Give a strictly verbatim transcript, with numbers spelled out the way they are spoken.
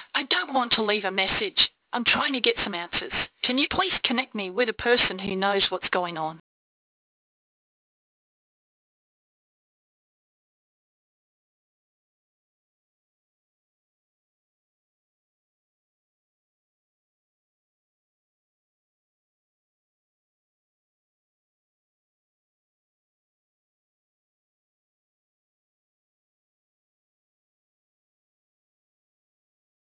I don't want to leave a message. I'm trying to get some answers. Can you please connect me with a person who knows what's going on?